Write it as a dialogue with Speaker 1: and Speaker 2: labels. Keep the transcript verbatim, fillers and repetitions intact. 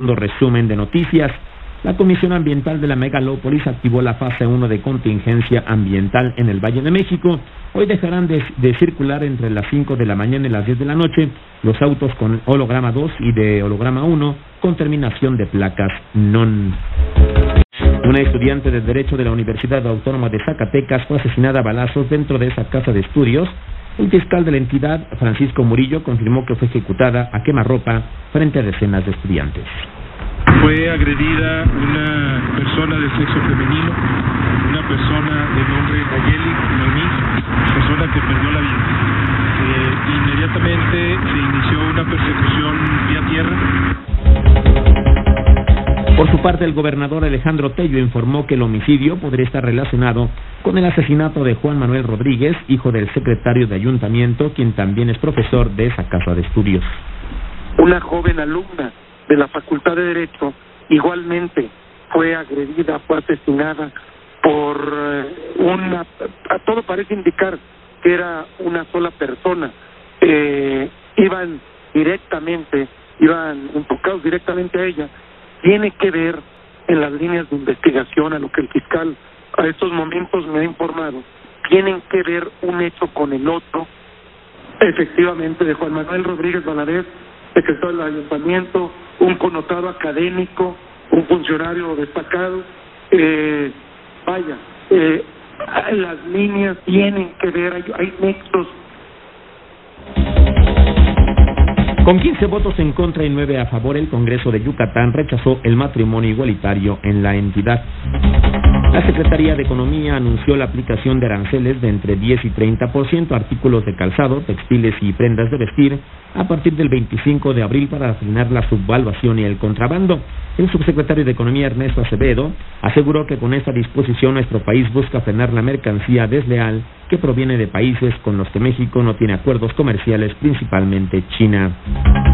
Speaker 1: Resumen de noticias. La Comisión Ambiental de la Megalópolis activó la fase uno de contingencia ambiental en el Valle de México. Hoy dejarán de, de circular entre las cinco de la mañana y las diez de la noche los autos con holograma dos y de holograma uno con terminación de placas non. Una estudiante de Derecho de la Universidad Autónoma de Zacatecas fue asesinada a balazos dentro de esa casa de estudios. El fiscal de la entidad, Francisco Murillo, confirmó que fue ejecutada a quemarropa frente a decenas de estudiantes.
Speaker 2: Fue agredida una persona de sexo femenino, una persona de nombre Nayeli Noemí, persona que perdió la vida. Eh, inmediatamente se inició una persecución vía tierra.
Speaker 1: Por su parte, el gobernador Alejandro Tello informó que el homicidio podría estar relacionado con el asesinato de Juan Manuel Rodríguez, hijo del secretario de ayuntamiento, quien también es profesor de esa casa de estudios.
Speaker 3: Una joven alumna de la Facultad de Derecho igualmente fue agredida, fue asesinada por una, a todo parece indicar que era una sola persona. Eh, iban directamente, iban enfocados directamente a ella. Tiene que ver en las líneas de investigación, a lo que el fiscal a estos momentos me ha informado, tienen que ver un hecho con el otro. Efectivamente, de Juan Manuel Rodríguez Valadez, secretario del ayuntamiento, un connotado académico, un funcionario destacado, eh, vaya, eh, las líneas tienen que ver, hay, hay nexos.
Speaker 1: Con quince votos en contra y nueve a favor, el Congreso de Yucatán rechazó el matrimonio igualitario en la entidad. La Secretaría de Economía anunció la aplicación de aranceles de entre diez y treinta por ciento a artículos de calzado, textiles y prendas de vestir a partir del veinticinco de abril para frenar la subvaluación y el contrabando. El subsecretario de Economía, Ernesto Acevedo, aseguró que con esta disposición nuestro país busca frenar la mercancía desleal que proviene de países con los que México no tiene acuerdos comerciales, principalmente China.